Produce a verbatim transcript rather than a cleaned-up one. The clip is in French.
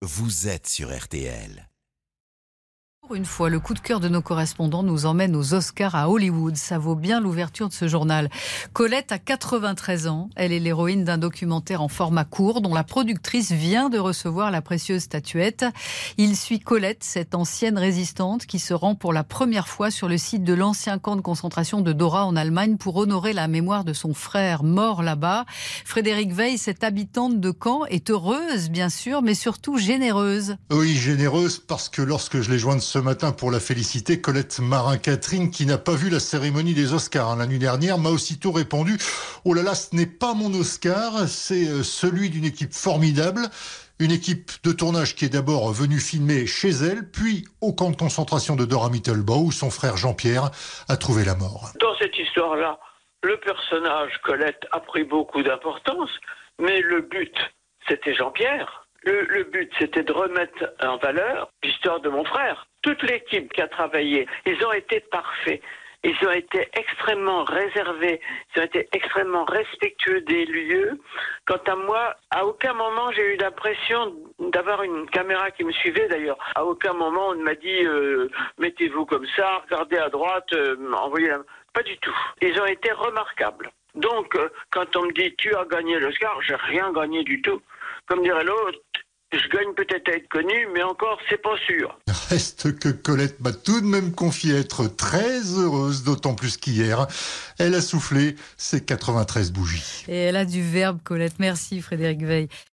vous êtes sur R T L. Pour une fois, le coup de cœur de nos correspondants nous emmène aux Oscars à Hollywood. Ça vaut bien l'ouverture de ce journal. Colette a quatre-vingt-treize ans. Elle est l'héroïne d'un documentaire en format court dont la productrice vient de recevoir la précieuse statuette. Il suit Colette, cette ancienne résistante qui se rend pour la première fois sur le site de l'ancien camp de concentration de Dora en Allemagne pour honorer la mémoire de son frère mort là-bas. Frédéric Veil, cette habitante de Caen, est heureuse bien sûr, mais surtout généreuse. Oui, généreuse parce que lorsque je l'ai jointe ce matin pour la féliciter, Colette Marin-Catherine, qui n'a pas vu la cérémonie des Oscars hein, la nuit dernière, m'a aussitôt répondu « Oh là là, ce n'est pas mon Oscar, c'est celui d'une équipe formidable ». Une équipe de tournage qui est d'abord venue filmer chez elle, puis au camp de concentration de Dora Mittelbau, où son frère Jean-Pierre a trouvé la mort. Dans cette histoire-là, le personnage Colette a pris beaucoup d'importance, mais le but, c'était Jean-Pierre. Le, le but, c'était de remettre en valeur l'histoire de mon frère. Toute l'équipe qui a travaillé, ils ont été parfaits. Ils ont été extrêmement réservés, ils ont été extrêmement respectueux des lieux. Quant à moi, à aucun moment j'ai eu l'impression d'avoir une caméra qui me suivait d'ailleurs. À aucun moment on ne m'a dit euh, mettez-vous comme ça, regardez à droite, euh, envoyez la... Pas du tout. Ils ont été remarquables. Donc, euh, quand on me dit tu as gagné l'Oscar, j'ai rien gagné du tout. Comme dirait l'autre, je gagne peut-être à être connu, mais encore, c'est pas sûr. Reste que Colette m'a tout de même confié être très heureuse, d'autant plus qu'hier, elle a soufflé ses quatre-vingt-treize bougies. Et elle a du verbe, Colette. Merci Frédéric Veil.